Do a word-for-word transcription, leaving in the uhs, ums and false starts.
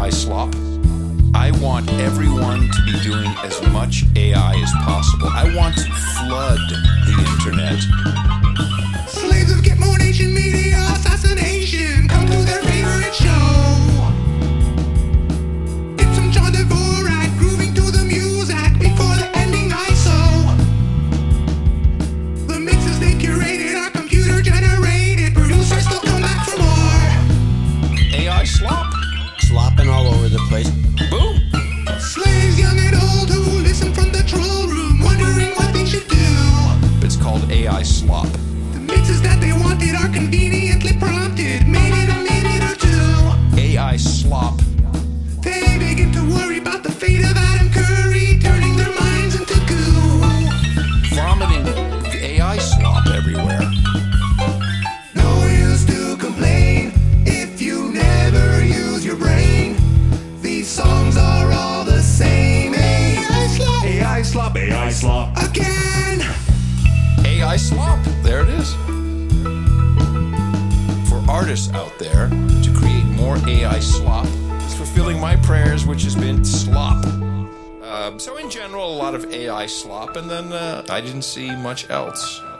I slop. I want everyone to be doing as much A I as possible. I want to flood the internet. Slaves of Gitmo Nation media assassination. Come to their favorite show. It's some John Dvorak grooving to the music before the ending I S O. The mixes they curated are computer generated. Producers still come back for more. A I slop. Slopping all over the place. Boom. Slaves young and old who listen from the troll room, wondering what they should do. It's called A I slop. The mixes that they wanted are conveniently prompted, made in a minute or two. A I slop. They begin to worry about the fate of Adam Curry, turning their minds into goo. Vomiting A I slop everywhere. No use to complain if you never use your brain. These songs are all the same. A I slop. A I slop, A I slop. Again. A I slop. There it is. For artists out there to create more A I slop, it's fulfilling my prayers, which has been slop. Uh, so in general, a lot of A I slop, and then uh, I didn't see much else.